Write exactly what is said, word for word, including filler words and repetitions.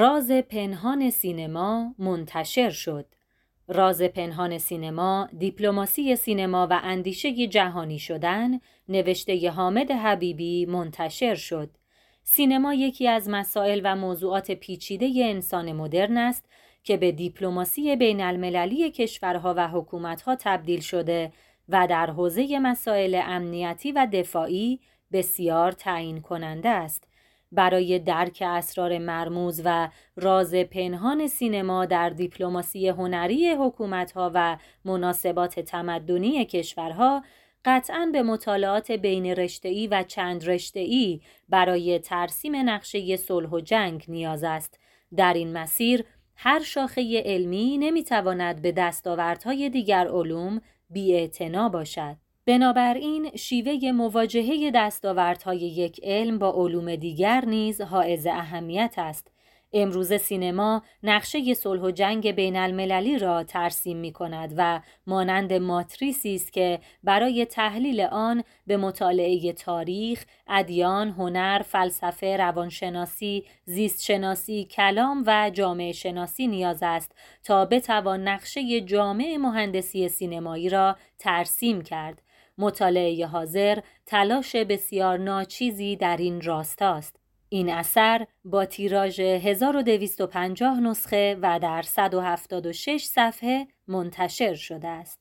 راز پنهان سینما منتشر شد. راز پنهان سینما، دیپلماسی سینما و اندیشه جهانی شدن، نوشته حامد حبیبی منتشر شد. سینما یکی از مسائل و موضوعات پیچیده انسان مدرن است که به دیپلماسی بین المللی کشورها و حکومتها تبدیل شده و در حوزه مسائل امنیتی و دفاعی بسیار تعیین کننده است. برای درک اسرار مرموز و راز پنهان سینما در دیپلماسی هنری حکومت‌ها و مناسبات تمدنی کشورها، قطعاً به مطالعات بین رشته‌ای و چند رشته‌ای برای ترسیم نقشه صلح و جنگ نیاز است. در این مسیر، هر شاخه علمی نمی‌تواند به دستاوردهای دیگر علوم بی‌اعتنا باشد. بنابراین شیوه مواجهه دستاوردهای یک علم با علوم دیگر نیز حائز اهمیت است. امروز سینما نقشه صلح و جنگ بین المللی را ترسیم می کند و مانند ماتریسی است که برای تحلیل آن به مطالعه تاریخ، ادیان، هنر، فلسفه، روانشناسی، زیستشناسی، کلام و جامعه شناسی نیاز است تا بتوان نقشه جامع مهندسی سینمایی را ترسیم کرد. مطالعه حاضر تلاش بسیار ناچیزی در این راستاست. این اثر با تیراژ هزار و دویست و پنجاه نسخه و در صد و هفتاد و شش صفحه منتشر شده است.